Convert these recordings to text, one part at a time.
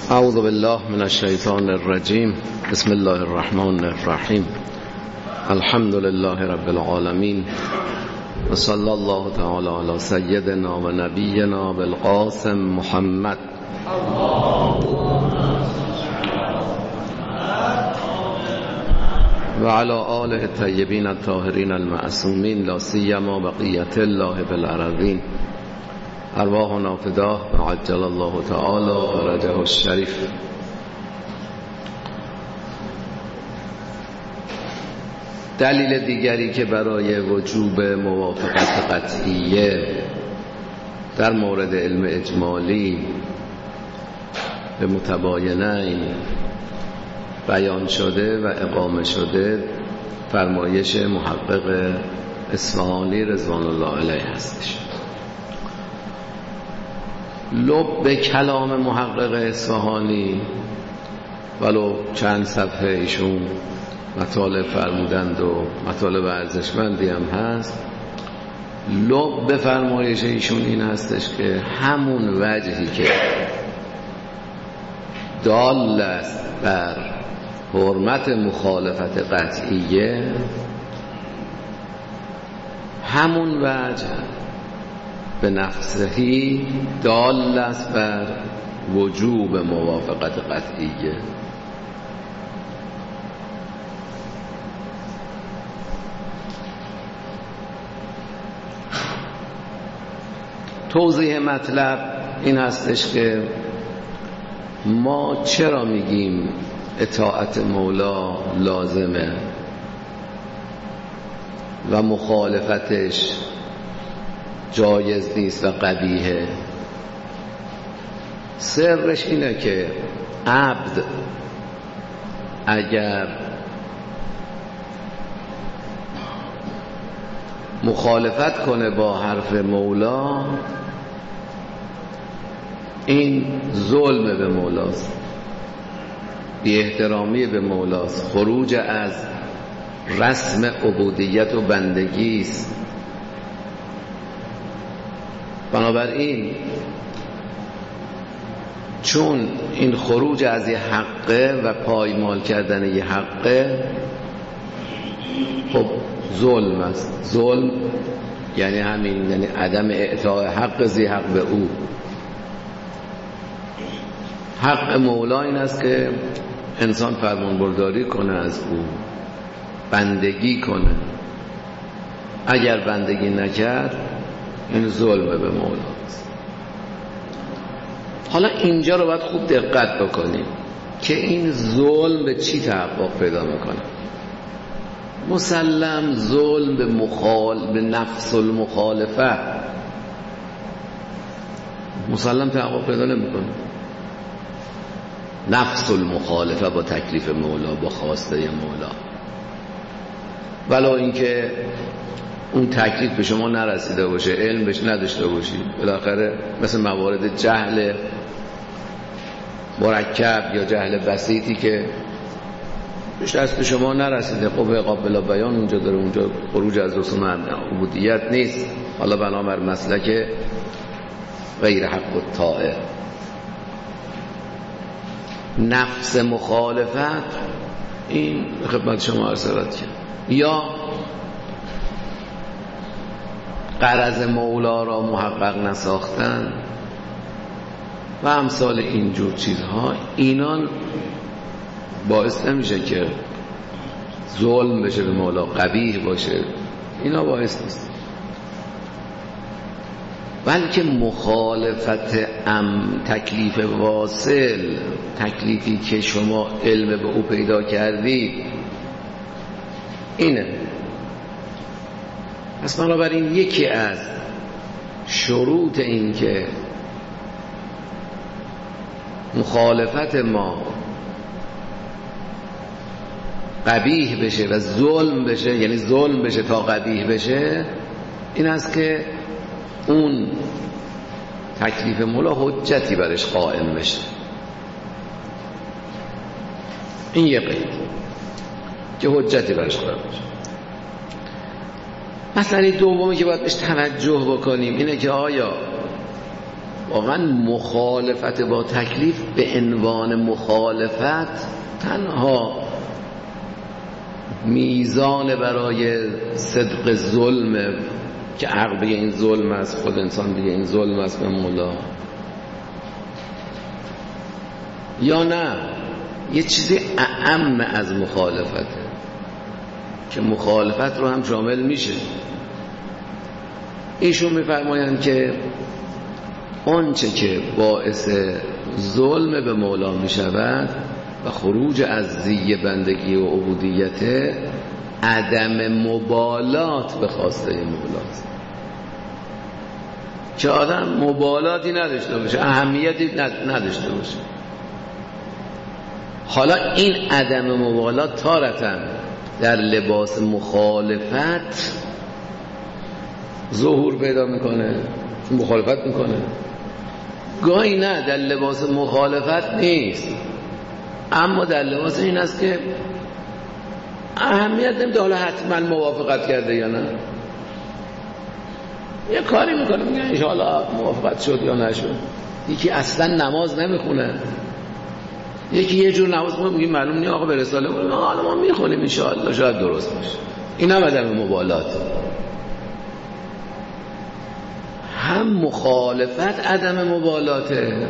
اعوذ بالله من الشیطان الرجیم. بسم الله الرحمن الرحیم. الحمد لله رب العالمین و صلی الله تعالی علی سیدنا و نبینا بالقاسم محمد و علی آله الطیبین الطاهرین المعصومین لا سیما بقیة الله بالارضین. ارواحنا فداه و عجل الله تعالی فرجه الشریف. دلیل دیگری که برای وجوب موافقت قطعیه در مورد علم اجمالی به متباینین بیان شده و اقامه شده فرمایش محقق اصفهانی رضوان الله علیه هستش. لب کلام محقق اصفهانی ولو چند صفحه ایشون مطالب فرمودند و مطالب ارزشمندی هم هست. لب به فرمایش ایشون این هستش که همون وجهی که دال است بر حرمت مخالفت قطعیه، همون وجه به نفسهی دال است بر وجوب موافقت قطعیه. توضیح مطلب این هستش که ما چرا میگیم اطاعت مولا لازمه و مخالفتش جایز نیست و قبیحه. سرش اینه که عبد اگر مخالفت کنه با حرف مولا، این ظلم به مولاست، بی احترامی به مولاست، خروج از رسم عبودیت و بندگی است. بنابراین چون این خروج از یه حقه و پایمال کردن یه حقه، خب ظلم است. ظلم یعنی همین، یعنی عدم اعطاء حق ذی حق به او. حق مولا این است که انسان فرمان برداری کنه از او، بندگی کنه. اگر بندگی نکرد این ظلم به مولاست. حالا اینجا رو باید خوب دقت بکنیم که این ظلم به چی تحقق پیدا میکنه. مسلم ظلم به نفس المخالفه مسلم تحقق پیدا نمیکنه. نفس المخالفه با تکلیف مولا، با خواسته مولا، ولو اینکه اون تکلیف به شما نرسیده باشه، علم بهش نداشته باشید، بالاخره مثل موارد جهل مرکب یا جهل بسیطی که بهش دست به شما نرسیده، خب قابل بیان اونجا داره، اونجا خروج از رسوم عبودیت نیست. حالا بنابر مسلک غیر حق الطاعه. نفس مخالفت این خدمت شما ارسالت کرد، یا غرض مولا را محقق نساختن و امثال اینجور چیزها، اینان باعث نمیشه که ظلم بشه به مولا، قبیح باشه، اینا باعث نیست. بلکه مخالفت تکلیف واصل، تکلیفی که شما علم به او پیدا کردی، اینه. پس بنابراین یکی از شروط این که مخالفت ما قبیح بشه و ظلم بشه، یعنی ظلم بشه تا قبیح بشه، این است که اون تکلیف مولا حجتی برش قائم بشه. این یه قید که حجتی برش قائم بشه. مسئله دومی که باید بهش توجه بکنیم اینه که آیا واقعا مخالفت با تکلیف به عنوان مخالفت تنها میزان برای صدق ظلم که عقب این ظلم است، خود انسان دیگه این ظلم است به مولا، یا نه یه چیزی اعم از مخالفته که مخالفت رو هم شامل میشه. ایشون میفرمایند که آنچه که باعث ظلم به مولا میشود و خروج از زی بندگی و عبودیت، عدم مبالات به خواسته مولاست، که آدم مبالاتی نداشته باشه، اهمیتی نداشته باشه. حالا این عدم مبالات تارتاً در لباس مخالفت ظهور پیدا میکنه، مخالفت میکنه، گاهی نه در لباس مخالفت نیست، اما در لباس این است که اهمیت نمیده حالا حتما موافقت کرده یا نه، یه کاری میکنه میگه انشاءالله موافقت شد یا نشد. یکی اصلا نماز نمیخونه، یکی یه جور نماز میخونه میگه معلوم نیست آقا به رساله بودیم، حالا ما میخونیم انشاءالله شاید درست باشه. این هم عدم مبالات، هم مخالفت عدم مبالاته،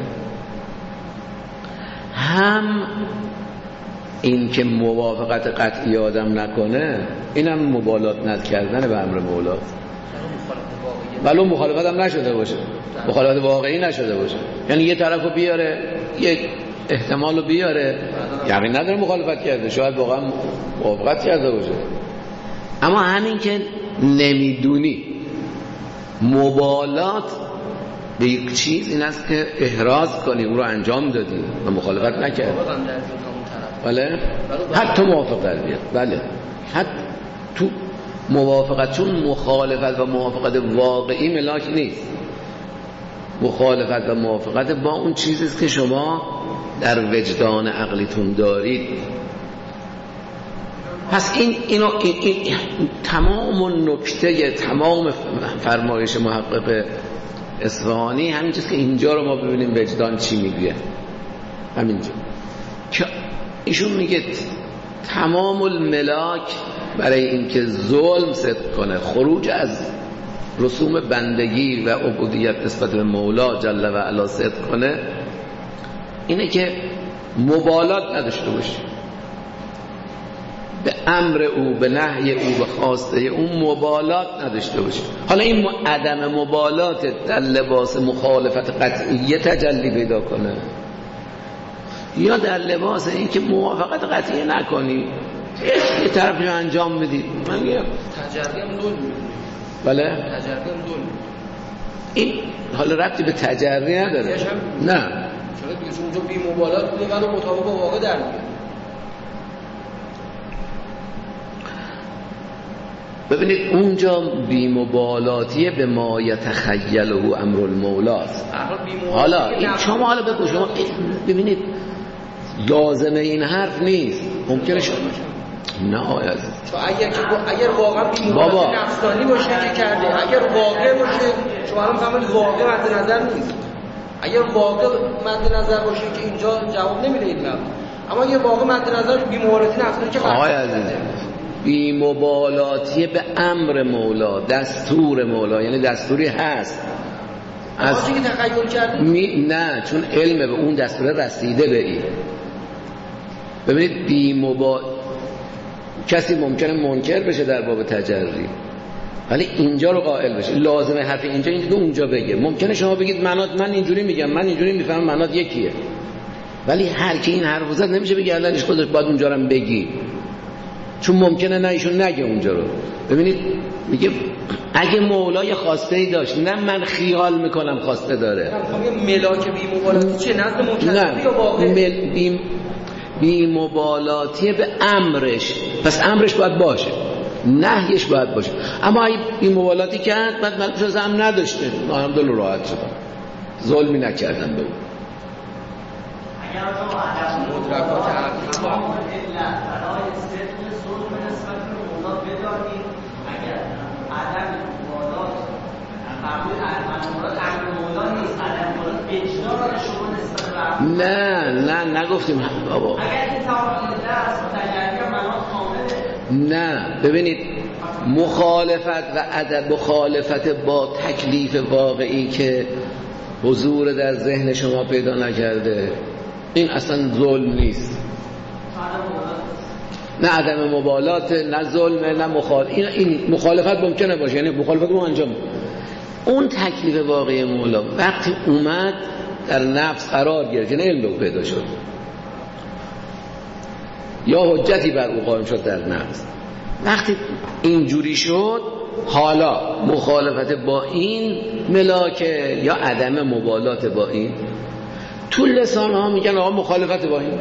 هم این که موافقت قطعی آدم نکنه، این هم مبالات نکردن به امر مولا، ولو مخالفت هم نشده باشه، مخالفت واقعی نشده باشه، یعنی یه طرف رو بیاره، یک احتمال رو بیاره، یعنی نداره مخالفت کرده، شاید واقعا موافقت کرده باشه، اما همین که نمیدونی مبالات به یک چیز این است که احراز کنی اون رو انجام دادی و مخالفت نکردی، بله حتی موافقت در بیاد، بله حتی تو موافقت، چون مخالفت و موافقت واقعی ملاک نیست، مخالفت و موافقت با اون چیزیست که شما در وجدان عقلیتون دارید. پس این تمام نکته، تمام فرمایش محقق اصفهانی همین چیز که اینجا رو ما ببینیم وجدان چی میگه، همینجا که ایشون میگه تمام الملاک برای اینکه ظلم صدق کنه، خروج از رسوم بندگی و عبودیت نسبت به مولا جل و علا صدق کنه، اینه که مبالات نداشته باشه به امر او، به نهی او، به خواسته او، مبالات نداشته باشه. حالا این عدم مبالات در لباس مخالفت قطعیه تجلی پیدا کنه، یا در لباس این که موافقت قطعی نکنی، یه طرفی رو انجام بدید. من میگم تجربه هم دول می‌کنه، بله تجربه هم دول می‌کنه. این حالا ربطی به تجربه نداره، نه چرا دیگه اونجا بی مبالات بوده ولی مطابق با واقع در میاد. ببینید اونجا بی‌مبالاتی به ما یتخیله امر المولاست. حالا این شما حالا بگو، شما ببینید لازمه این حرف نیست، ممکنه شما نه آیت اگر واقعا بی‌مبالاتی نفسانی باشه که کرده، اگر واقع باشه شما هم فهمید واقع مد نظر نیست، اگر واقع مد نظر باشه که اینجا جواب نمیده این لفظ، اما اگر واقع مد نظر بی‌مبالاتی نفسانی که آقای عزیز بی‌مبالاتی به امر مولا، دستور مولا، یعنی دستوری هست از چیزی که تخیل کرده نه، چون علم به اون دستور رسیده به این. ببینید کسی ممکنه منکر بشه در باب تجری، ولی اینجا رو قائل بشه، لازمه حرف اینجا اینجا اونجا بگه. ممکنه شما بگید من اینجوری میگم، من اینجوری میفهمم، منات یکیه، ولی هر کی این حرفو زد نمیشه بگه الانش خودش باید اونجا رو بگی، چون ممکنه نه ایشون نگه اونجا رو. ببینید میگه اگه مولای خواسته داشت، نه من خیال میکنم خواسته داره، ملاک بی مبالاتی چه نزد مکلفی یا واقع بی مبالاتی به امرش، پس امرش باید باشه، نهیش باید باشه، اما اگه بی مبالاتی کرد بعد من جز هم نداشته، منم دل راحت شدم، ظلمی نکردم به اون. اگر آقا عدم مدرکات عقلی تمام علت برای صدق ظلم نسبت به مولا بدانید، اگر عدم مبالات قبول عدم مبالات امر مولا نیست، عدم مبالات وجدان شما نسبت به نه نگفتیم بابا. اگر این تعامل دست و تجربه منات کامله. نه ببینید، مخالفت و عدم مخالفت با تکلیف واقعی که حضور در ذهن شما پیدا نکرده، این اصلا ظلم نیست. نه عدم مبالات، نه ظلم، نه این مخالفت ممکنه باشه، یعنی مخالفت رو انجام. اون تکلیف واقعی مولا وقتی اومد در نفس قرار گرفت، یعنی علم پیدا شد یا حجتی بر او قائم شد در نفس، وقتی اینجوری شد حالا مخالفت با این ملاکه یا عدم مبالات با این، تو لسان ها میگن آقا مخالفت با این،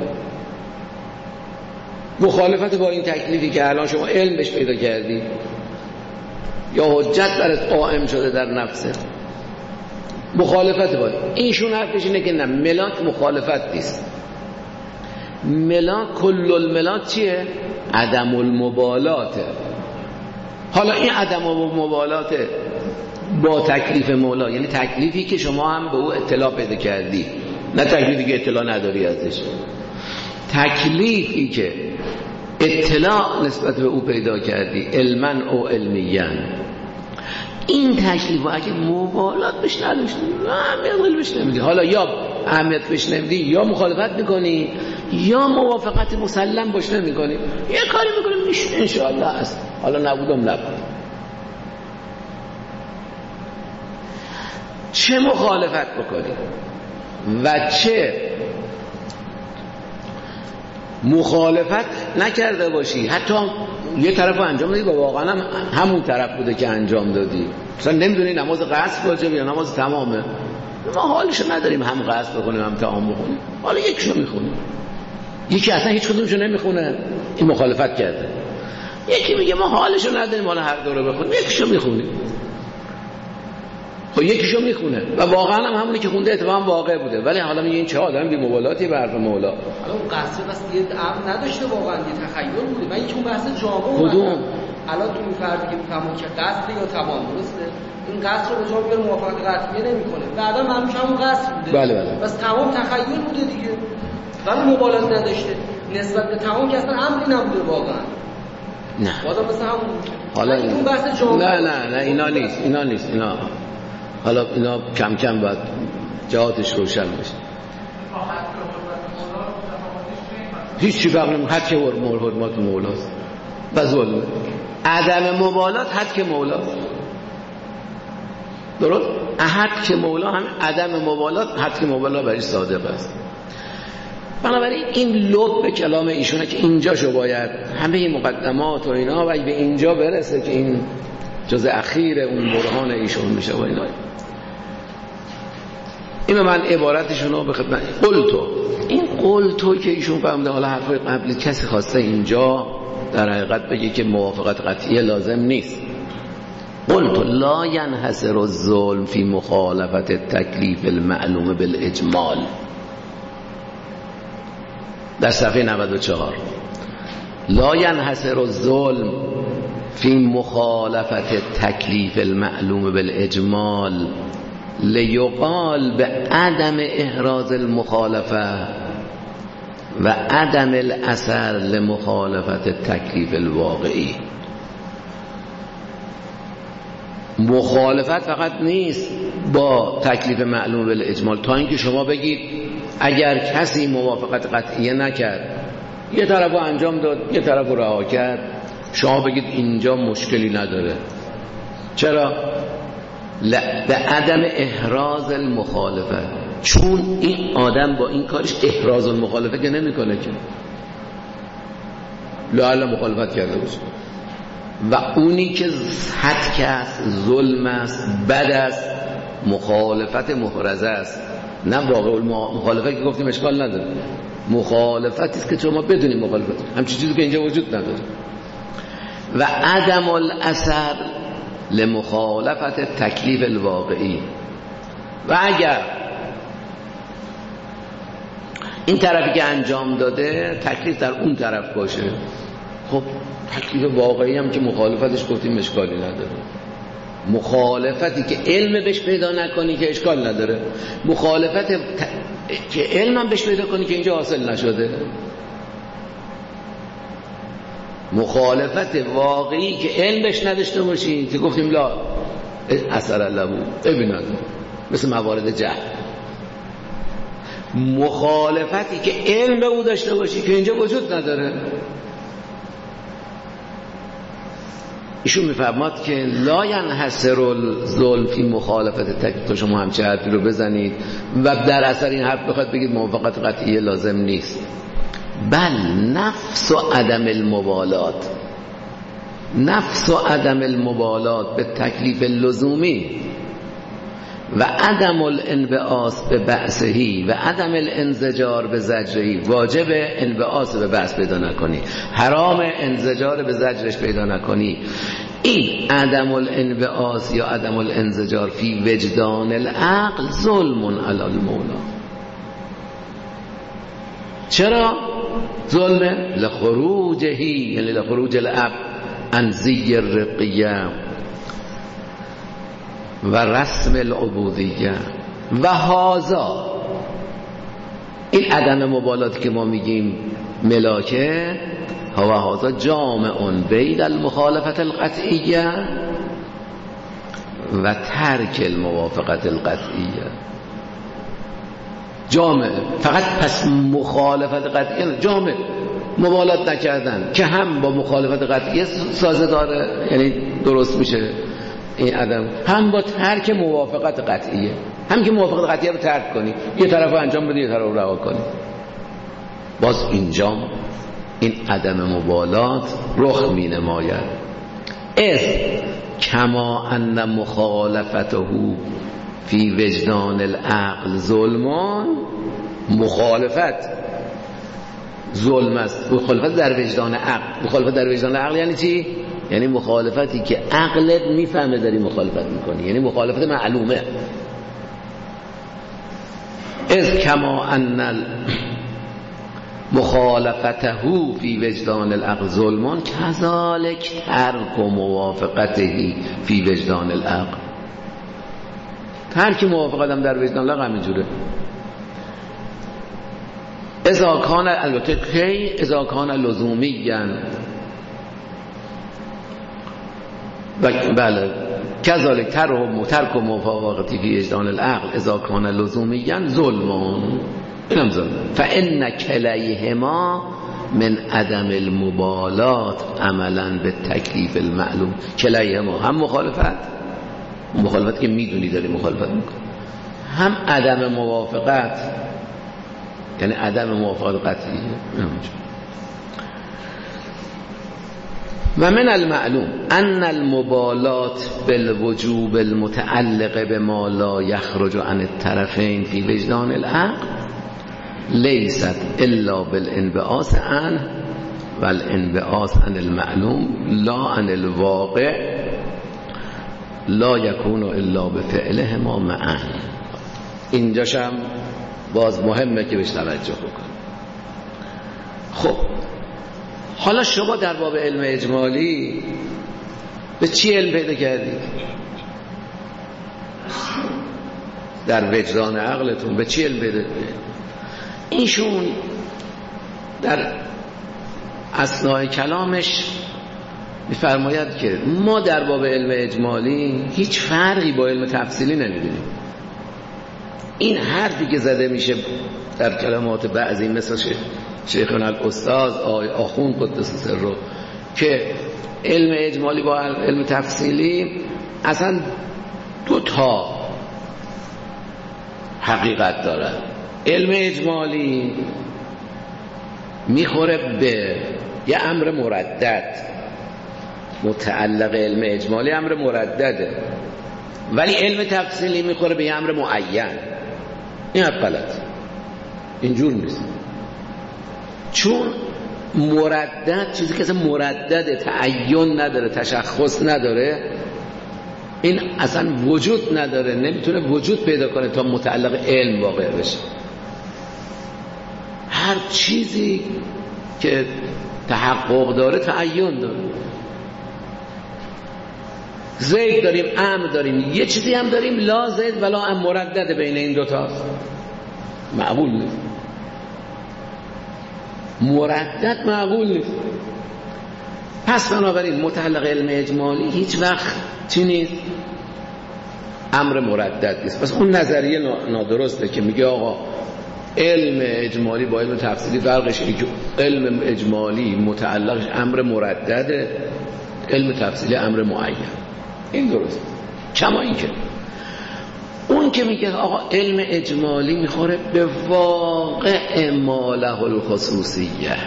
مخالفت با این تکلیفی که الان شما علم بهش پیدا کردی یا حجت برات قائم شده در نفست، مخالفت با اینشون حرفش اینه که نه، ملاک مخالفت نیست. ملاک کل الملاک چیه؟ عدم المبالاته. حالا این عدم المبالاته با تکلیف مولا، یعنی تکلیفی که شما هم به او اطلاع پیدا کردی، نه تکلیفی که اطلاع نداری ازش. تکلیفی که اطلاع نسبت به او پیدا کردی، علما او علمیاً، این تکلیف اگه مبالات بهش نداشتی، اهمیت بهش نمیدی، حالا یا اهمیت بهش نمیدی یا مخالفت میکنی یا موافقت مسلم باش نمیکنی، یه کاری میکنی میشه انشاءالله هست، حالا نبودم نبود. چه مخالفت بکنی و چه مخالفت نکرده باشی، حتی یه طرف رو انجام دادی و واقعا همون طرف بوده که انجام دادی، مثلا نمیدونی نماز قصد واجبه یا نماز تمامه، ما حالشو نداریم هم قصد بکنیم هم تمام بکنیم، حالا یکیشو میخونیم، یکی اصلا هیچ کدومشو نمیخونه، این مخالفت کرده. یکی میگه ما حالشو نداریم حالا هر دو رو بخونیم، یکیشو میخونیم، خب یکیشو میخونه و واقعا هم همونی که خونده اتفاقا واقع بوده، ولی حالا میگه این چه آدم بی مبالاتی به حرف مولا. حالا اون قصد بس یه امر نداشته، واقعا یه تخیل بوده. من یکی اون بحث جامعه کدوم؟ الان تو این فردی که میفهمون که قصد یا تمام درسته، این قصد رو به جا میاره موافقت قطعی نمیکنه، بعدا معلومه همون قصد بوده. بله بس تمام تخیل بوده دیگه، ولی مبالات نداشته، نسبت به تمام که اصلا امری نبوده واقعا. نه وادا مثلا همون حالا این بحث جامعه نه اینا نیست حالا اینا کم کم باید جهاتش روشن بشه. هیچی فرق نمیکنه، حد که حرمات مولاست و ظلمه. عدم مبالات حد که مولاست، درست؟ حد که مولا هم عدم مبالات حد که مولا برای صادق است. بنابراین این لب کلام ایشونه که اینجاشو باید همه این مقدمات و اینا و به اینجا برسه که این جز اخیر اون برهان ایشون میشه و اینا. این من عبارتشونو به خدمت قلتو که ایشون فهمده، حالا حرفای قبلی کسی خواسته اینجا در حقیقت بگه که موافقت قطعی لازم نیست. قلتو لا ینحصر الظلم فی مخالفت التکلیف المعلوم بالاجمال، در صفحه 94. لا ینحصر الظلم فی مخالفت التکلیف المعلوم بالاجمال لیقال به عدم احراز المخالفه و عدم الاثر لمخالفت التکلیف الواقعی. مخالفت فقط نیست با تکلیف معلوم بالاجمال، تا اینکه شما بگید اگر کسی موافقت قطعیه نکرد، یه طرفو انجام داد یه طرفو رها کرد، شما بگید اینجا مشکلی نداره. چرا؟ به عدم احراز المخالفه، چون این آدم با این کارش احراز المخالفه که نمیکنه که لعل مخالفت کرده باشه، و اونی که حد که است ظلم است، بد است، مخالفت محرزه است، نه واقع مخالفت که گفتیم اشکال نداره، مخالفتی است که شما بدونید مخالفت، همچین چیزی که اینجا وجود نداره. و عدم الاثر لمخالفت تکلیف الواقعی، و اگر این طرفی که انجام داده تکلیف در اون طرف باشه، خب تکلیف واقعی هم که مخالفتش گفتیم اشکالی نداره. مخالفتی که علم بهش پیدا نکنی که اشکال نداره، مخالفت که علم هم بهش پیدا کنی که اینجا حاصل نشده، مخالفت واقعی که علم بهش نداشته باشی که گفتیم لا اثر له ببینن مثل موارد جهل، مخالفتی که علم به او داشته باشی که اینجا وجود نداره. ایشون میفرماد که لا ینحصر الظلم فی مخالفت تکلیف. شما همچه حرفی رو بزنید و در اثر این حرف بخواد بگید موافقت قطعیه لازم نیست، بل نفس و عدم المبالات، نفس و عدم المبالات به تکلیف لزومی و عدم الانبعاث به بأسهی و عدم الانزجار به زجرهی. واجب انبعاث به بأس پیدا نکنی، حرام انزجار به زجرش پیدا نکنی. این عدم الانبعاث یا عدم الانزجار فی وجدان العقل ظلم علی المولا. چرا ظلمه؟ لخروجهی، یعنی لخروج العبد عن زی الرقیه و رسم العبودیه و هازا. این عدم مبالات که ما میگیم ملاکه و هازا جامع بین المخالفت القطعیه و ترک الموافقت القطعیه. جامع فقط پس مخالفت قطعیه، جامع مبالات نکردن که هم با مخالفت قطعیه سازه داره، یعنی درست میشه این عدم، هم با ترک موافقت قطعیه، هم که موافقت قطعیه رو ترک کنی، یه طرف رو انجام بدی یه طرف رو رها کنی، باز اینجا این عدم مبالات رخ می نماید. از کما ان مخالفته فی وجدان العقل ظلمون، مخالفت ظلم است، مخالفت در وجدان عقل. مخالفت در وجدان عقل یعنی چی؟ یعنی مخالفتی که عقلت میفهمه داری مخالفت میکنی، یعنی مخالفت معلومه. از کما ان مخالفته فی وجدان العقل ظلمون کذالک ترک موافقته فی وجدان العقل. ترک موافقت هم در وجدان العقل همینجوره. اذا کان، البته کی اذا کان لزومیا، بله کذالک ترک موافقتی فی وجدان العقل اذا کان لزومیا ظلمون، اینم ظلم. فان کلیهما من عدم المبالات عملا به تکلیف المعلوم. کلیهما، هم مخالفت که میدونی داری مخالفت میکنی، هم عدم موافقت، یعنی عدم موافقت قطعیه. و من المعلوم ان المبالات بالوجوب المتعلق بما لا يخرج عن الطرفين في وجدان العقل لیست الا بالانبعاث عنه والانبعاث عن المعلوم لا عن الواقع لا يكون الا بفعلهما معا. اینجاشم باز مهمه که بهش توجه بکن. خب حالا شما در باب علم اجمالی به چی علم پیدا کردید؟ در وجدان عقلتون به چی علم پیدا کردید؟ ایشون در اثناء کلامش میفرماید که ما در باب علم اجمالی هیچ فرقی با علم تفصیلی نمی‌بینیم. این حرفی که زده میشه در کلمات بعضی مثل شیخنا الاستاذ آقای آخوند قدس سره که علم اجمالی با علم تفصیلی اصلا دو تا حقیقت داره. علم اجمالی میخوره به یه امر مردد، متعلق علم اجمالی امر مردده، ولی علم تفصیلی میخوره به یه امر معین. این حرف غلط، اینجور نیست. چون مردد چیزی که اصلا مردده، تعین نداره، تشخص نداره، این اصلا وجود نداره، نمیتونه وجود پیدا کنه تا متعلق علم واقع بشه. هر چیزی که تحقق داره تعین داره. زید داریم، امر داریم، یه چیزی هم داریم لا زید ولا ام مردد بین این دوتا، معقول نیست. مردد معقول نیست. پس بنابراین متعلق علم اجمالی هیچ وقت چی نیست؟ امر مردد نیست. پس اون نظریه نادرسته که میگه آقا علم اجمالی با علم تفصیلی فرقش اینه که علم اجمالی متعلقش امر مردده، علم تفصیلی امر معین. این درست. کما این که اون که میگه آقا علم اجمالی میخوره به واقع ماله الخصوصیه،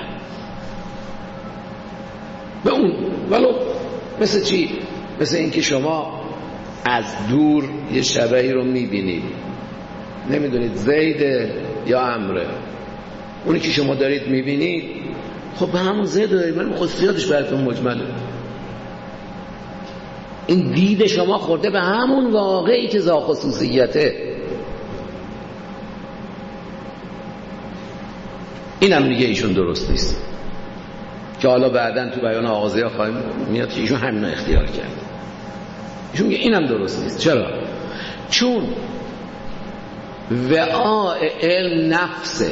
به اون ولو مثل چی؟ مثل اینکه شما از دور یه شبهی رو میبینید، نمیدونید زیده یا امره، اونی که شما دارید میبینید خب به همون زید دارید، ولی خصوصیاتش براتون مجمله. این دید شما خورده به همون واقعی که ذا خصوصیته. اینم میگه ایشون درست نیست، که حالا بعداً تو بیان آغازی ها خواهیم میاد که ایشون همین اختیار کرد. ایشون میگه اینم درست نیست. چرا؟ چون وعاء علم نفسه.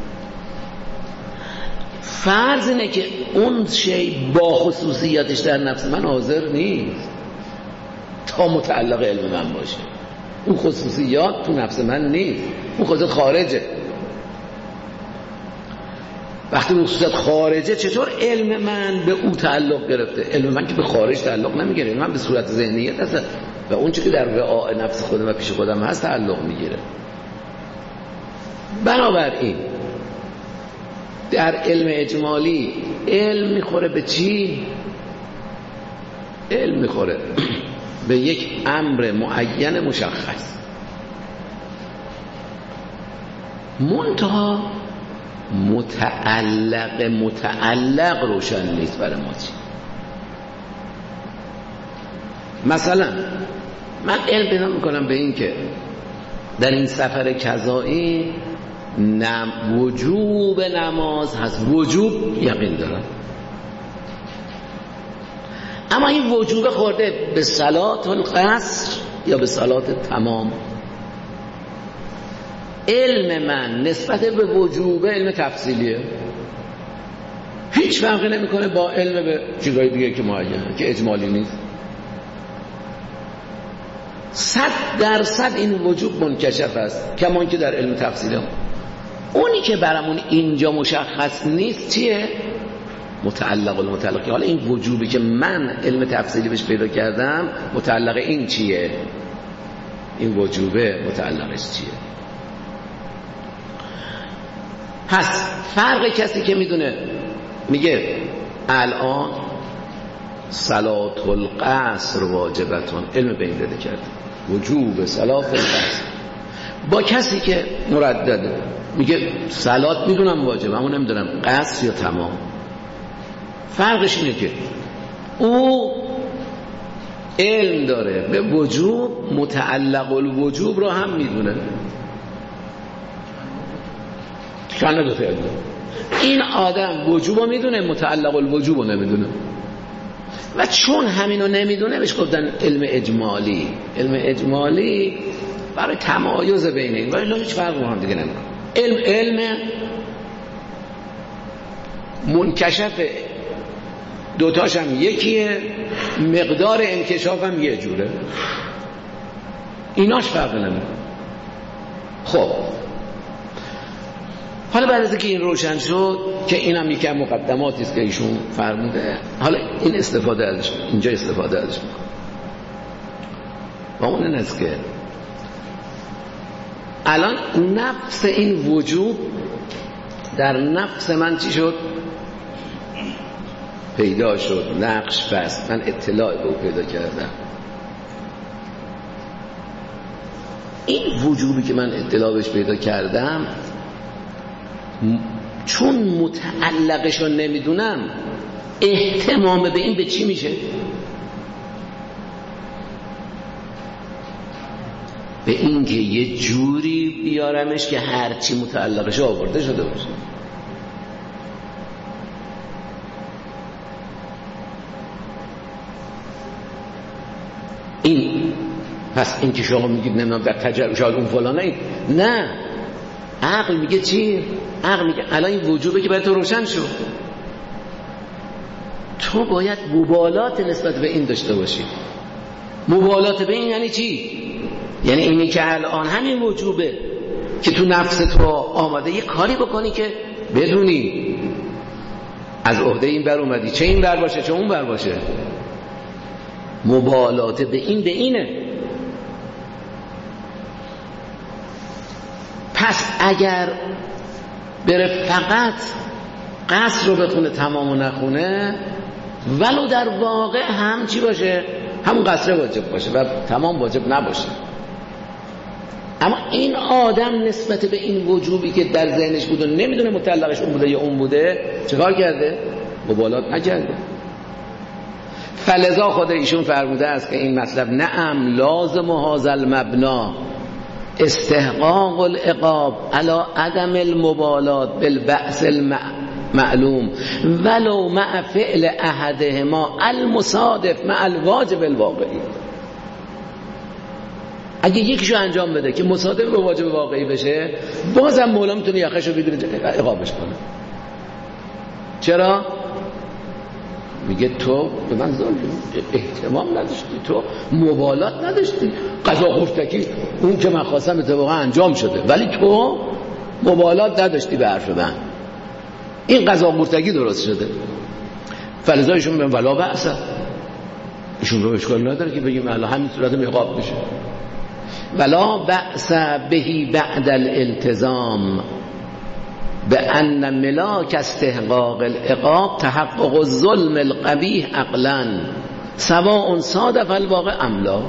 فرض اینه که اون شی با خصوصیاتش در نفس من حاضر نیست تا متعلق علم من باشه. اون خصوصیات تو نفس من نیست، اون خصوصیات خارجه. وقتی اون خصوصیات خارجه چطور علم من به او تعلق گرفته؟ علم من که به خارج تعلق نمیگیره، علم من به صورت ذهنیت هست و اون چیزی که در وعاء نفس خودم و پیش خودم هست تعلق میگیره. بنابراین در علم اجمالی علم میخوره به چی؟ علم میخوره به یک امر معین مشخص، منتها متعلق روشن نیست برای ما چی. مثلا من علم پیدا میکنم به این که در این سفر کذایی وجوب نماز هست، وجوب یقین دارم، اما این وجوب خورده به صلات القصر یا به صلات تمام. علم من نسبت به وجوب علم تفصیلیه، هیچ فرقی نمیکنه با علم به چیزهای دیگه که معینه که اجمالی نیست. 100% این وجوب منکشف است، کمان که در علم تفصیلی هم. اونی که برامون اینجا مشخص نیست چیه؟ متعلق. حالا این وجوبی که من علم تفصیلی بهش پیدا کردم متعلق این چیه؟ این وجوبه متعلقش چیه؟ پس فرق کسی که میدونه میگه الان صلات القصر واجبتون، علم به این داده کرده وجوب صلات القصر، با کسی که مردده میگه صلات میدونم واجب اما نمیدونم قصر یا تمام. فرقش اینه که او علم داره به وجوب، متعلق الوجوب رو هم میدونه. کنه دو تا علم. این آدم وجوب رو میدونه، متعلق الوجوب رو نمیدونه، و چون همینو نمیدونه بهش گفتن علم اجمالی. علم اجمالی برای تمایز بین این ولی هیچ فرق با هم دیگه نمیکنه. علم منکشف دوتاش هم یکیه، مقدار انکشاف هم یه جوره، ایناش فرق نمیکنه. خب حالا بعد از اینکه این روشن شد که اینم یکی از مقدماتی است که ایشون فرموده، حالا این استفاده ازش اینجا استفاده ازش میکنه و اون این است که الان نفس این وجوب در نفس من چی شد؟ پیدا شد، نقش بست، من اطلاع به او پیدا کردم. این وجوبی که من اطلاع بهش پیدا کردم چون متعلقش رو نمیدونم، اهتمام به این به چی میشه؟ به این که یه جوری بیارمش که هرچی متعلقش آورده شده باشه. پس این که شما میگید نمیدونم در تجربه شاید اون فلانه، نه، عقل میگه چی؟ عقل میگه الان این وجوبه که برای تو روشن شد، تو باید مبالات نسبت به این داشته باشی. مبالات به این یعنی چی؟ یعنی اینی که الان همین وجوبه که تو نفس تو آماده یه کاری بکنی که بدونی از عهده این بر اومدی، چه این بر باشه چه اون بر باشه. مبالات به این به اینه. پس اگر بره فقط قصر رو بخونه تمام و نخونه، ولو در واقع هم چی باشه؟ همون قصر واجب باشه و تمام واجب نباشه. اما این آدم نسبت به این وجوبی که در ذهنش بود و نمیدونه متعلقش اون بوده یا اون بوده، چه کار کرده؟ مبالات نکرده. فلذا خود ایشون فرموده است که این مطلب نعم لازم هذا المبنا استحقاق العقاب علی عدم المبالات بالبأس المعلوم ولو مع فعل احدهما المصادف مع الواجب الواقعی. اگه یکیشو انجام بده که مصادف به واجب واقعی بشه، بازم مولا میتونه یخشو بگیره عقابش کنه. چرا؟ میگه تو به من ظلم احتمام نداشتی، تو مبالات نداشتی، قضا خفتکی اون که من خواستم اتفاقا انجام شده، ولی تو مبالات نداشتی به حرف من، این قضا خفتکی درست شده. فلذا ایشون میگن ولا بأس، ایشون رو اشکال نداره که بگیم الان همین صورت عقاب بشه. ولا بأس بهی بعد الالتزام بأن ملاک استحقاق العقاب تحقق الظلم القبیح عقلا سواء صادف الواقع ام لا.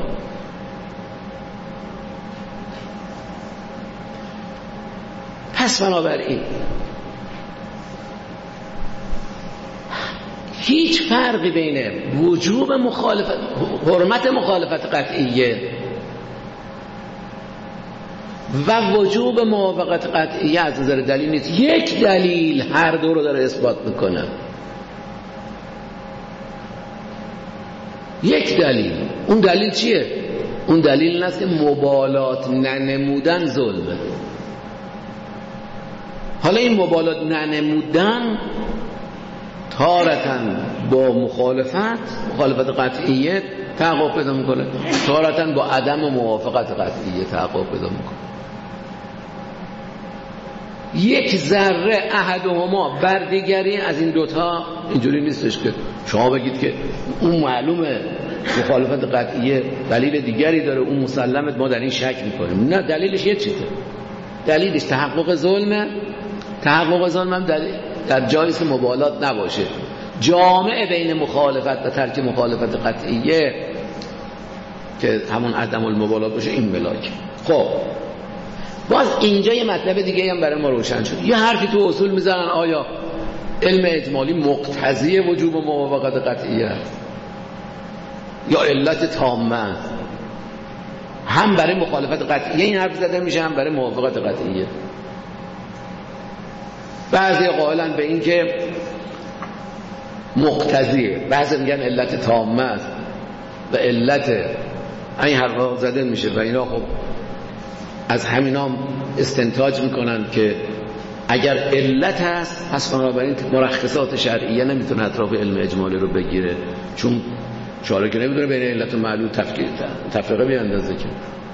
پس بنابراین هیچ فرقی بین وجوب مخالفت، حرمت مخالفت قطعیه و وجوب موافقت قطعیه از نظر دلیل نیست. یک دلیل هر دو رو داره اثبات میکنه. یک دلیل. اون دلیل چیه؟ اون دلیل این است که مبالات ننمودن ظلمه. حالا این مبالات ننمودن تارتاً با مخالفت قطعیه تحقق پیدا میکنه، تارتاً با عدم موافقت قطعیه تحقق پیدا میکنه. یک ذره احدهما بر دیگری از این دوتا اینجوری نیستش که شما بگید که اون معلومه مخالفت قطعیه دلیل دیگری داره اون مسلمت ما در این شک میکنیم. نه، دلیلش یه چیزه، دلیلش تحقق ظلمه. تحقق ظلم هم در جایز مبالات نباشه، جامع بین مخالفت و ترک مخالفت قطعیه که همون عدم المبالات باشه، این ملاک. خب باز اینجا یه مطلب دیگه هم برای ما روشن شد. یه حرفی تو اصول میزنن آیا علم اجمالی مقتضی وجوب موافقت قطعیه یا علت تامه؟ هم برای مخالفت قطعیه این حرف زده میشه، هم برای موافقت قطعیه. بعضی قائلن به این که مقتضیه، بعضی میگن علت تامه است و علت این حرفا زده میشه و اینا خب از همینا استنتاج میکنن که اگر علت هست پس بنابراین مرخصات شرعیه نمیتونه اطراف علم اجمالی رو بگیره، چون شارع که نمیدونه بین علت و معلول تفریقه بیاندازه. که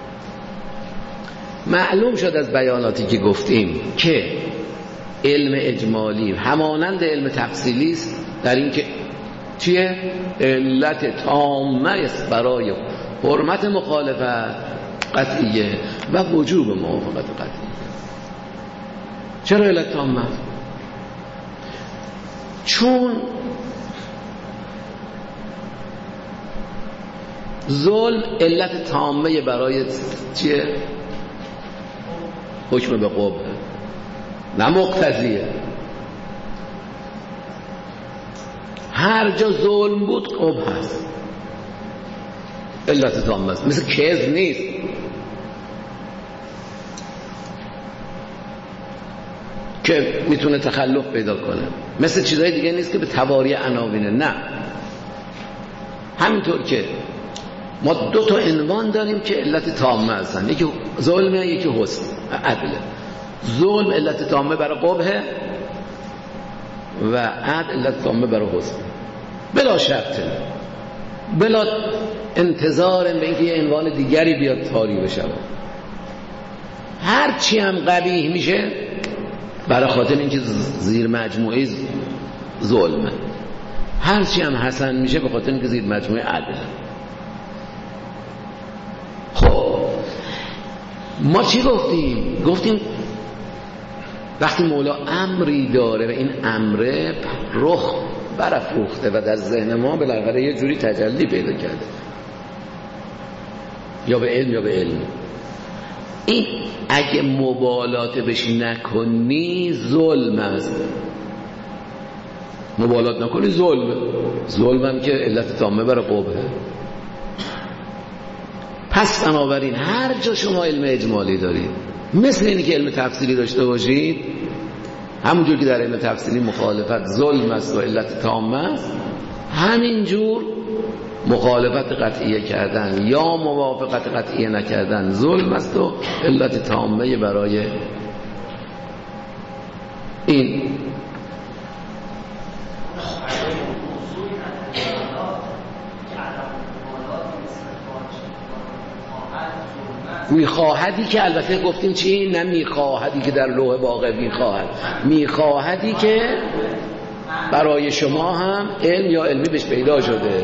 معلوم شد از بیاناتی که گفتیم که علم اجمالی همانند علم تفصیلی است در این که چیه؟ علت تامه است برای حرمت مخالفت قطعیه و وجوب موافقت قطعیه. چرا علت تامه؟ چون ظلم علت تامه برای چیه؟ حکم به قبح، نه مقتضیه. هر جا ظلم بود قبح هست، علت تامه است. مثل کذب نیست. که میتونه تخلف پیدا کنه، مثل چیزهای دیگه نیست که به تباری عناوینه. نه، همینطور که ما دو تا عنوان داریم که علت تامه هستن، یکی ظلمه یکی حسن عدله. ظلم علت تامه برای قبحه و عدل علت تامه برای حسن، بلا شرطه، بلا انتظار به اینکه یه عنوان دیگری بیاد طاری بشه. هر چی هم قبیح میشه برای خاطر اینکه زیر مجموعه ظلمه، هر چی هم حسن میشه به خاطر اینکه زیر مجموعه عدل. خب ما چی گفتیم؟ گفتیم وقتی مولا امری داره و این امره رخ برافروخته و در ذهن ما بالاخره یه جوری تجلی پیدا کرده، یا به علم یا به علم، این اگه مبالات بهش نکنی ظلم است. مبالات نکنی ظلم هم که علت تامه برای قبحه. پس بنابراین هر جا شما علم اجمالی دارید، مثل اینی که علم تفسیری داشته باشید، همونجور که در علم تفسیری مخالفت ظلم است و علت تامه است، همینجور مخالفت قطعیه کردن یا موافقت قطعیه نکردن ظلم است و علت تامه برای این. میخواهدی که البته گفتیم چی؟ نه میخواهدی که در لوح واقع میخواهد، میخواهدی که برای شما هم علم یا علمی بهش پیدا شده.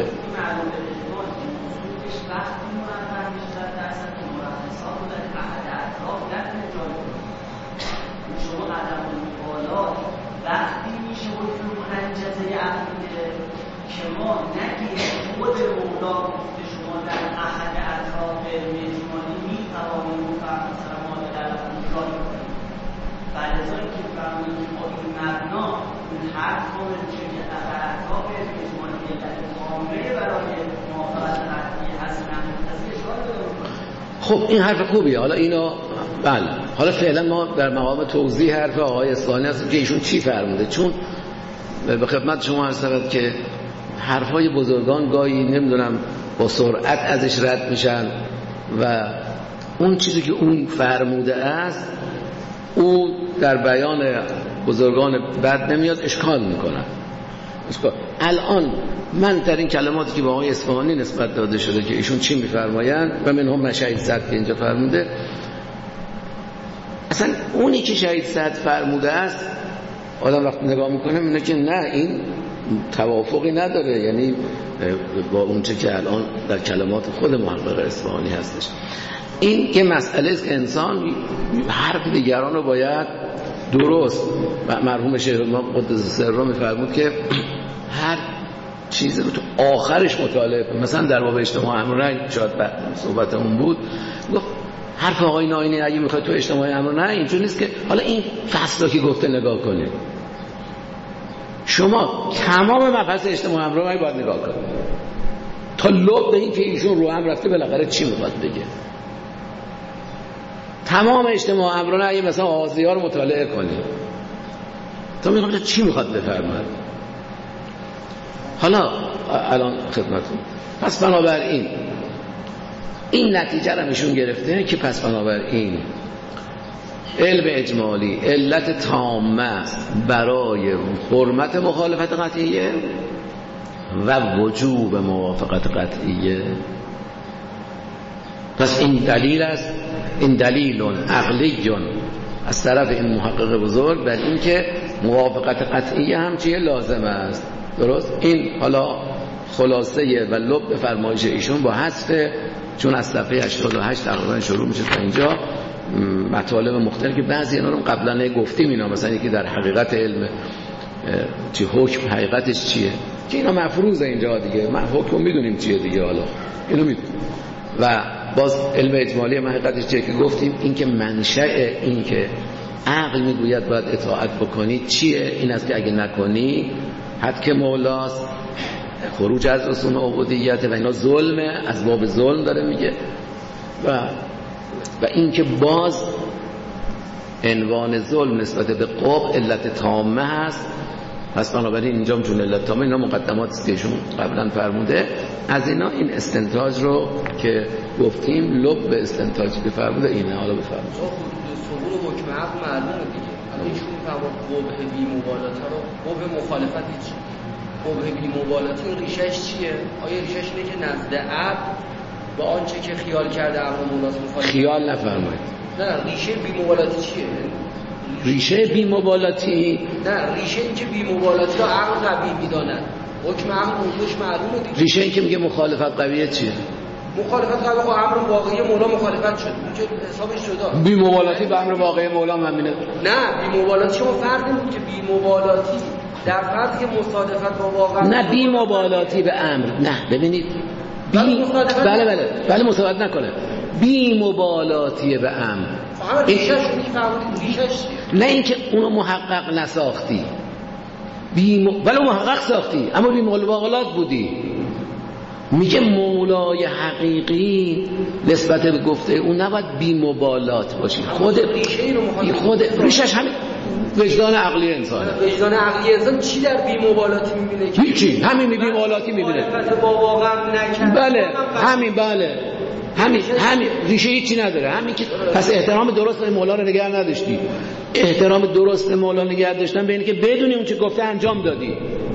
وقتی میشه حکم منجزه عقلیه که ما نگیریم خود مولا گفته شما در احد اطراف مجموعی میتوانیم مثلا ما در اونجایی کنیم، بعد از این که فرماییم که ما این مبنا اون حرف کنیم که در اطراف مجموعی در کامله برای موافقت قطعی هست منتظر اشاره داریم. خب این حرف خوبیه. حالا اینو بله، حالا فعلا ما در مقام توضیح حرف آقای اصفهانی هستیم که ایشون چی فرموده، چون به خدمت شما عرض شود که حرفای بزرگان گاهی نمیدونم با سرعت ازش رد میشن و اون چیزی که اون فرموده است او در بیان بزرگان بد نمیاد، اشکال میکنن. الان من در این کلماتی که با آقای اصفهانی نسبت داده شده که ایشون چی میفرمایند و من هم شهید صد که اینجا فرموده، اصلا اونی که شهید صد فرموده است آدم وقتی نگاه میکنه میبینه که نه، این توافقی نداره، یعنی با اون چه که الان در کلمات خود محقق اصفهانی هستش. این که مسئله است که انسان حرف دیگران رو باید درست، و مرحوم شیخ ما قدس سره میفرمود که هر چیزی رو تو آخرش مطالعه کن. مثلا در باب اجتماع امرین شاید صحبتمون بود، گفت حرف آقای ناینی اگه میخواد تو اجتماع امرین، نه اینجوری نیست که حالا این فصلا که گفته نگاه کنید، شما تمام مبحث اجتماع امرین باید نگاه کنید تا لب به این که ایشون رو هم رفته بالاخره چی میخواد بگه. تمام اجتماع امرین اگه مثلا آغازی‌ها رو مطالعه کنید تا میخواد چی میخواد بفرماید. حالا الان خدمتتون، پس بنابراین این نتیجه رو ایشون گرفته که پس بنابراین علم اجمالی علت تامه است برای حرمت مخالفت قطعیه و وجوب موافقت قطعیه. پس این دلیل است، این دلیل عقلی از طرف این محقق بزرگ بر این که موافقت قطعیه هم چیه لازم است. درست؟ این حالا خلاصه و لب فرمایش ایشون با حذف، چون از صفحه 88 تقریبا شروع میشه تا اینجا مطالب مختلف که بعضی اینا رو قبلا گفتیم، اینا مثلا یکی در حقیقت علم چی حکم حقیقتش چیه که اینا مفروضه اینجا دیگه، ما حکم میدونیم چیه دیگه، حالا اینو میدونیم. و باز علم اجمالی ما حقیقتش چیه که گفتیم این که منشأ این که عقل میگوید باید اطاعت بکنی چیه، این است که اگه نکنی حد که مولاست، خروج از اصول عبودیت و اینا ظلمه، از باب ظلم داره میگه. و این که باز عنوان ظلم نسبت به قبح علت تامه هست، پس بنابراین اینجا جون لطامه اینا مقدمات است که ایشون قبلا فرموده. از اینا این استنتاج رو که گفتیم لب به استنتاجی که فرموده اینه. حالا بفرمایید. ظهور حکم عقل معلومه دیگه. الان ایشون میفرماد قبح بی مبالات رو قبح مخالفت چی؟ قبح بی مبالات ریشش چیه؟ آیا ریشش اینه که نزد عقل با آنچه که خیال کرده امر مولاس مخالفت؟ خیال نفرمایید. نه ریشه بی مبالاتی چیه؟ ریشه بی مبالاتی نه ریشه این که بی مبالاتی رو عقل قوی میداند. حکم عقل موضوعش معلومه دیگه. ریشه این که میگه مخالفت قویه چیه؟ مخالفت قوی با امر واقعی مولا مخالفت شد. اونجا حسابش جدا. بی مبالاتی به امر واقعی مولا همینه. نه بی مبالاتی شما فرض کنید که بی مبالاتی در فرضی که مصادفت با واقع نه بی مبالاتی به امر. نه ببینید بله مصادفت نکنه. بی مبالاتی به امر. نه اینکه اونو محقق نساختی ولی محقق ساختی اما بی مبالات بودی. میگه مولای حقیقی نسبت به گفته اون نباید بی مبالات باشی. خود ریشش همین وجدان عقلی انسانه. وجدان عقلی انسان چی در بی مبالاتی میبینه؟ هیچی. همین بی مبالاتی میبینه. با واقعا نکرد. بله همین ریشه هیچی نداره. همین که پس احترام درست مولا رو نگه نداشتی. احترام درست مولا نگه داشتن به اینه که بدونی اون چه گفته انجام دادی.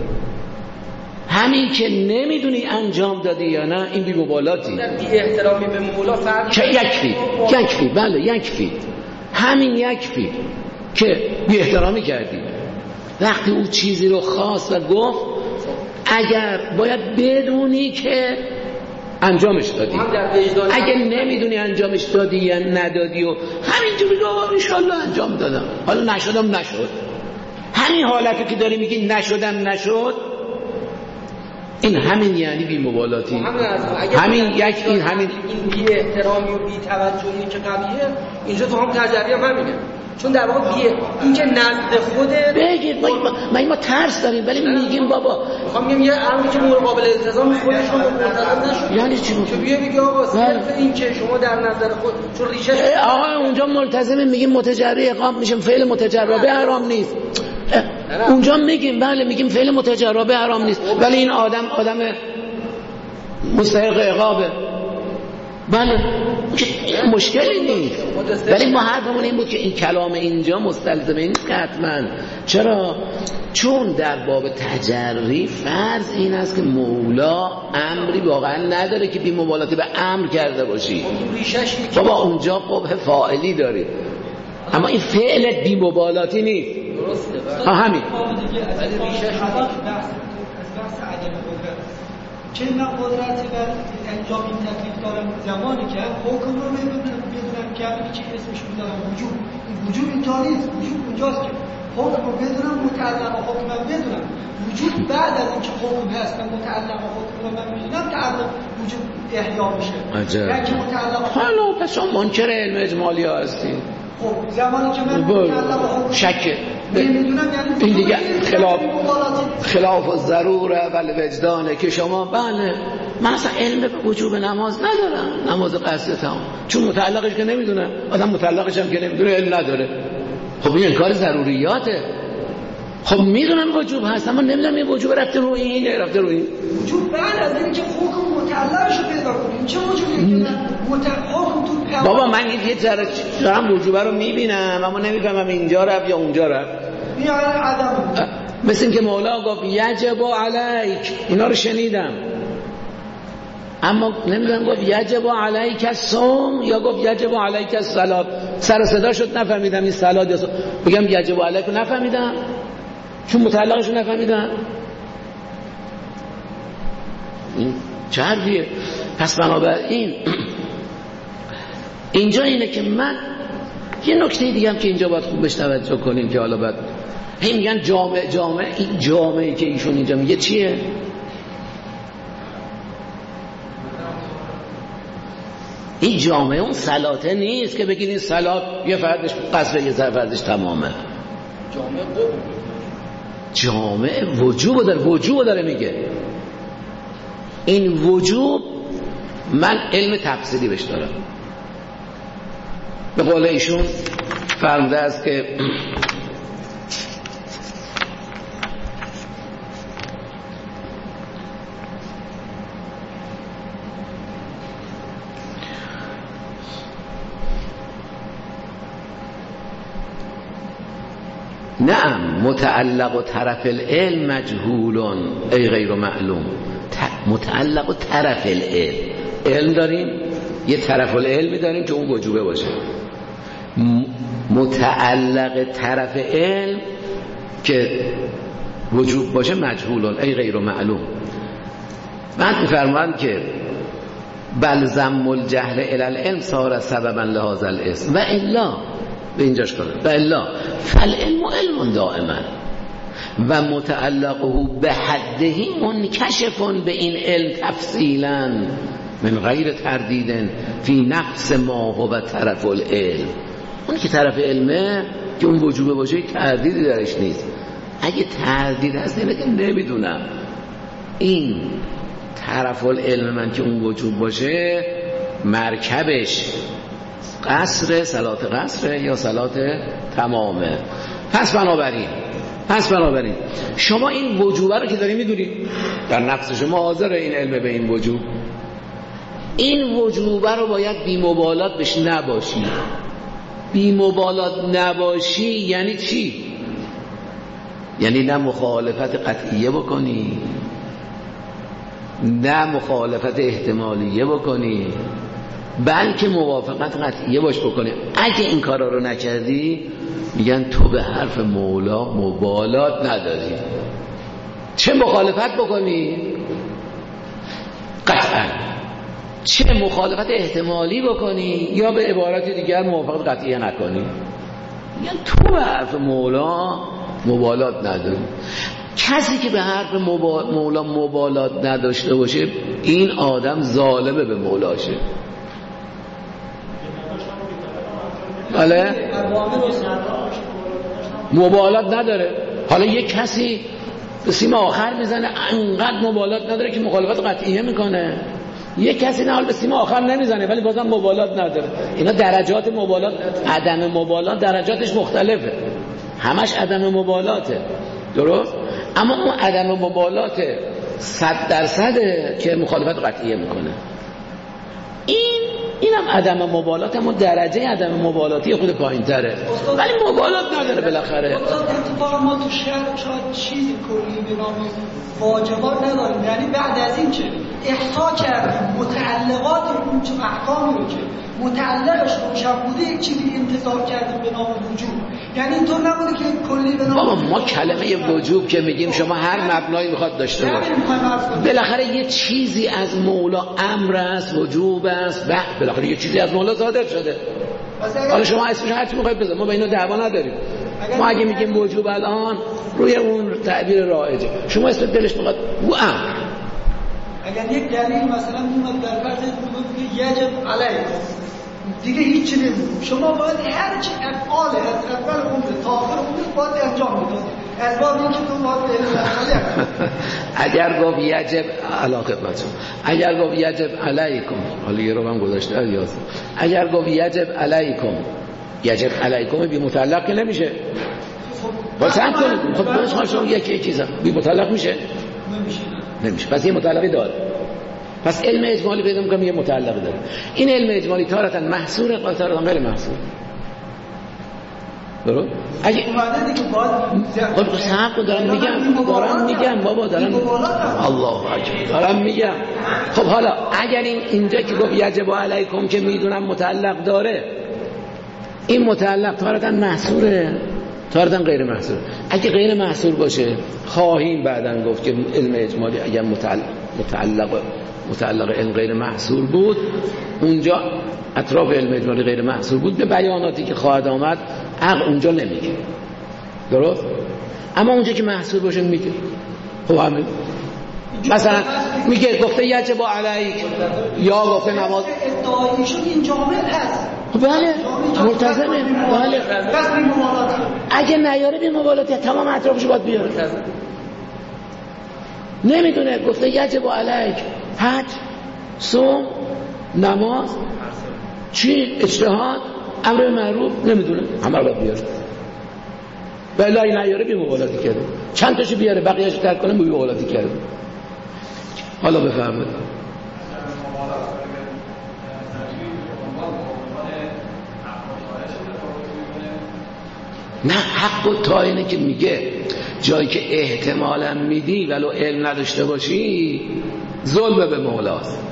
همین که نمیدونی انجام دادی یا نه این بی مبالاتی. در بی احترامی به مولا فرق که یکفی بله یکفی. همین یکفی که بی احترامی کردی. وقتی او چیزی رو خواست و گفت اگر باید بدونی که انجامش دادی. اگه نمیدونی انجامش دادی یا ندادی و همینجوری رو انشالله انجام دادم حالا نشدم نشد. همین حالتی که داری میگی نشدم نشد این همین یعنی بی مبالاتی. همین این بی احترامی و بی توجهی که قویه اینجا تو هم تجربه هم همینه. چون در واقع این که نزد خوده بگید ما ترس داریم ولی میگیم بابا میخوام میگم یه امری که مقابل التزام خودشون منتظم نشد. یعنی چی که بگی آقا صرف این که شما در نظر خود چون ریشش آقا اونجا ملتزمیم میگیم متجری اقام میشیم فعل متجربه حرام نیست. اونجا میگیم بله میگیم فعل متجربه حرام نیست ولی این آدم مستحق عقابه. بله مشکلی نیست ولی ما حرفمون این بود که این کلام اینجا مستلزم این نیست که حتما. چرا؟ چون در باب تجری فرض این است که مولا امری واقعا نداره که بی مبالاتی به امر کرده باشی. بابا اونجا قبح فاعلی داری اما این فعل بی مبالاتی نیست. درسته همین چه من قدرتی بر انجام این تکلیف دارم زمانی که حکم رو بدونم که همین چی اسمش میذارم وجود. این وجود اینجا نیست. وجود اونجاست که حکم رو بدونم متعلق به حکمم بدونم. وجود بعد از اینکه حکم هست و متعلق به حکم رو من میدونم تعلق وجود احیا میشه. عجب. که متعلق حالا پس شما منکر علم اجمالی ها هستی. خب زمانی که من متعلق به حکم شکه نمیدونم یعنی این دیگه خلاف و ضروره ولی وجدانه که شما بله من اصلا علم به وجوب نماز ندارم. نماز قصد تمام چون متعلقش که نمیدونه. آدم متعلقش هم که نمیدونه علم نداره. خب این کار ضروریاته. خب میدونم وجوب هست اما نمیدونم این وجوب رفته رو این رفته رو این. وجوب بعد از اینکه حکم متعلقش رو پیدا کنیم چه وجوبی حکم تو بابا من یه ذره دارم وجوب رو میبینم اما نمیفهمم اینجا رفت یا اونجا رفت. مثل این که مولا گفت یجب علیک اینا رو شنیدم اما نمیدونم گفت یجب علیک الصوم یا گفت یجب علیک الصلاة. سر صدا شد نفهمیدم این صلاة یا صوم. بگم یجب علیک رو نفهمیدم چون متعلقش رو نفهمیدم. این چه حرفیه؟ پس بنابراین اینجا اینه که من یه نکته دیگه هم که اینجا باید خوب بهش توجه کنیم که حالا بعد هی میگن جامعه این جامعه که ایشون اینجا میگه چیه؟ این جامعه اون صلاته نیست که بگید این صلات یه فردش قصر یه فردش تمامه. جامعه وجوب داره میگه. این وجوب من علم تفسیری بهش دارم. به قول ایشون فرموده است که نعم متعلق طرف العلم مجهولون ای غیر معلوم. متعلق طرف العلم، علم داریم، یه طرف العلمی داریم که اون وجوبه باشه. متعلق طرف علم که وجوب باشه مجهولون ای غیر معلوم. بعد می‌فرمایند که بل ضم الجهل الی العلم صار سببا لهذا الاسم و الا، به اینجاش کنه و الا فالعلم علم دائما و متعلقه به حده منکشف به این علم تفصیلا من غیر تردید فی نفس ما هو طرف العلم. اون که طرف علمه که اون وجوبه باشه تردیدی درش نیست. اگه تردید هست اینه که نمیدونم این طرف العلم من که اون وجوب باشه مرکبش قصر، صلات قصر یا صلات تمامه. پس بنابراین شما این وجوبه رو که داری میدونید در نفس شما حاضر این علم به این وجوب، این وجوبه رو باید بی مبالات بهش نباشی. بی مبالات نباشی یعنی چی؟ یعنی نه مخالفت قطعیه بکنی نه مخالفت احتمالیه بکنی، بلکه موافقت قطعیه باش بکنی. اگه این کارا رو نکردی میگن تو به حرف مولا مبالات نداری. چه مخالفت بکنی قطعا، چه مخالفت احتمالی بکنی یا به عبارت دیگر موافقت قطعیه نکنی، میگن تو به حرف مولا مبالات نداری. کسی که به حرف مولا مبالات نداشته باشه این آدم ظالمه به مولاشه. بله مبالات نداره. حالا یک کسی به سیم آخر میزنه انقدر مبالات نداره که مخالفت قطعیه میکنه، یک کسی نه حال به سیم آخر نمیزنه ولی بازم مبالات نداره. اینا درجات مبالات، عدم مبالات درجاتش مختلفه، همش عدم مبالاته، درست؟ اما اون عدم مبالات 100% که مخالفت قطعیه میکنه. اینم عدم مبالات، اما درجه عدم مبالاتی خود پایین تره ولی مبالات نداره بالاخره. اتفاقا ما تو شاید چیزی کلی به نام واجبات نداریم، یعنی بعد از این که احصا کردیم متعلقات اون چه احکامی رو که متعلقش روشن بوده یک چیزی انتظار کردیم به نام وجوب، یعنی اینطور نبوده که کلی به نام بابا ما کلمه وجوب که میگیم شما هر مبنایی میخواد داشته باشه، بالاخره یه چیزی از مولا امر است، وجوب است، بالاخره یه چیزی از مولا صادر شده. حالا شما اسمش هر چی میخواید بذارید، ما با اینو دعوا نداریم. ما اگه میگیم وجوب الان روی اون تعبیر رایجه، شما اسم دلش میخواد او امر. اگر یک دلیل مثلا میاد در فرض میگه یجب علیه دیگه هیچ نمیگه، شما باید هر چی افعال از اول عمر تا آخر عمر باید انجام بدید. از باب اینکه تو باید اگر گفت یجب علاقه بچه، اگر گفت یجب علیکم، حالا یه رو هم گذاشته الیاس، اگر گفت یجب علیکم، یجب علیکم بی متعلق که نمیشه. باید سهم کنید، خب باید شما یکی چیزا بی متعلق میشه؟ نمیشه. پس یه متعلقی داره. پس علم اجمالی پیدا میکنم یه متعلقی داره. این علم اجمالی تارتا محصور، تارتا غیر محصور. درست؟ اگه اومده دیگه باید خب صاحب دارم میگم بابا دارم الله اکبر دارم میگم. خب حالا اگر اینجا که گفت یجب علیکم که میدونم متعلق داره، این متعلق تارتا محصوره تارتا غیر محصور. اگه غیر محصور باشه خواهیم بعدن گفت که علم اجمالی اگر متعلق علم غیر محصور بود، اونجا اطراف علم اجمالی غیر محصور بود، به بیاناتی که خواهد آمد عقل اونجا نمیگه، درست؟ اما اونجا که محصور باشه میگه. خب همین مثلا میگه گفته یجب علیک یا گفته نماز ادعایی شد این جامع هست. بله ملتزمه. بله بس بی مبالات. اگه نیاره بی مبالاتی تمام اطرافشو باید بیاره. نمیدونه گفته یجب علیک حج، صوم، نماز، چی اجتهاد، امر معروف، نمیدونه همه رو باید بیاره. بله نیاره بی مبالاتی کرده. چند تاشو بیاره بقیه‌اشو ترک کنه بی مبالاتی کرده. حالا بفرمایید. نه حق و تا اینه که میگه جایی که احتمالا میدی ولو علم نداشته باشی ظلم به مولاست.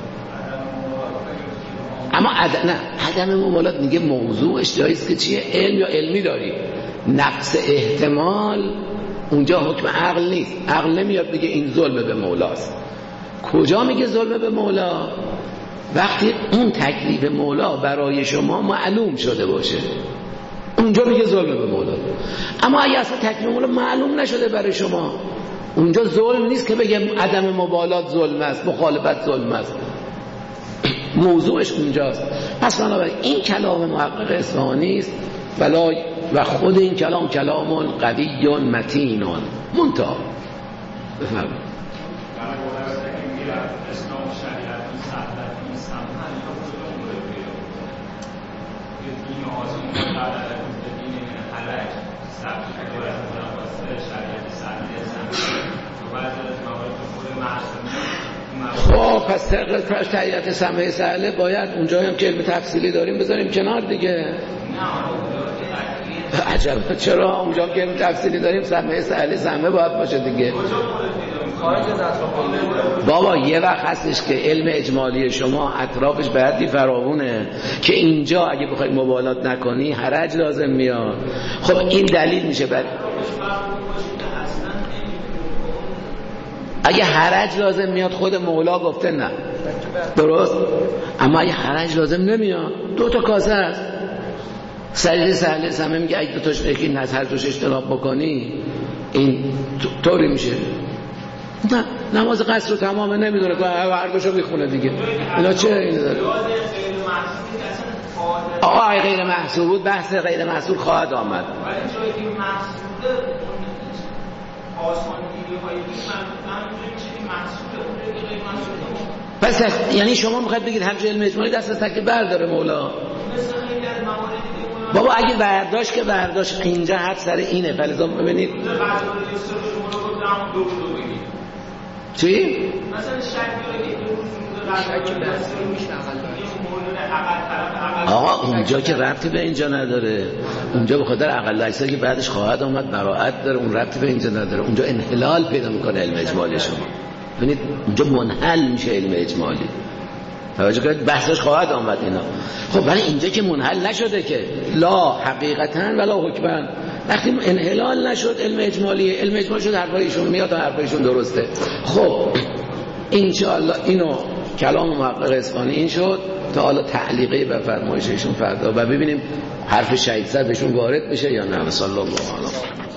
اما عدم مبالات میگه موضوعش جاییست که چیه؟ علم یا علمی داری. نفس احتمال اونجا حکم عقل نیست. عقل نمیاد بگه این ظلم به مولاست. کجا میگه ظلم به مولا؟ وقتی اون تکلیف مولا برای شما معلوم شده باشه، اونجا میگه ظلم به مولا. اما اگه اصلا تکلیف مولا معلوم نشده برای شما، اونجا ظلم نیست که بگم عدم مبالات ظلم است، مخالفت ظلم است. موضوعش اونجاست. پس بنابراین این کلام محقق اصفهانی است و خود این کلام قوی متین منتهی. بفرمایید. خب پس طریق شریعت سمع سهله باید اونجا هم که علم تفصیلی داریم بذاریم کنار دیگه. عجب چرا اونجا که علم تفصیلی داریم سمع سهله سمع باید باشه دیگه. بابا یه وقت هستش که علم اجمالی شما اطرافش بعدی فراوونه که اینجا اگه بخوای مبالات نکنی حرج لازم میاد. خب این دلیل میشه بعد اگه حرج لازم میاد خود مولا گفته نه درست، اما اگه حرج لازم نمیاد دو تا کاسه هست. سریع سهله سمه میگه اگه دو تاش یکی از هر دوش اجتناب بکنی این طوری میشه. نه نماز قصر رو تمامه نمیدونه که هر دوشو میخونه دیگه. اینا چه اینه داره؟ آقا غیر محصول بود بحث غیر محصول خواهد آمد. ولی جایی که محصوله آسمانگیری های من میشه که محصوله اون که غیر محصوله. پس یعنی شما میخواید بگید همچه علم اجمالی دست از تکلیف برداره مولا؟ مثل خیلی از موارد دیگه بابا اگه برداشت که برداشت اینجا حد سر اینه. فلزا ببینید چی؟ مثلا شکلی آقا اونجا که ربطی به اینجا نداره. اونجا به خاطر اقل اجزا که بعدش خواهد آمد براعت داره، اون ربطی به اینجا نداره. اونجا انحلال پیدا میکنه علم اجمالی شما. ببینید اونجا منحل میشه علم اجمالی. توجه کنید بحثش خواهد آمد اینا. خب ولی اینجا که منحل نشده که لا حقیقتا ولا حکما. وقتی انحلال نشد علم اجمالی شد حرفایشون میاد و حرفایشون درسته. خب انشاءالله اینو کلام محقق اصفهانی این شد تا حالا تعلیقی به فرمایششون فردا و ببینیم حرف شهید صاحب بهشون وارد بشه یا نه. صلی الله علیه و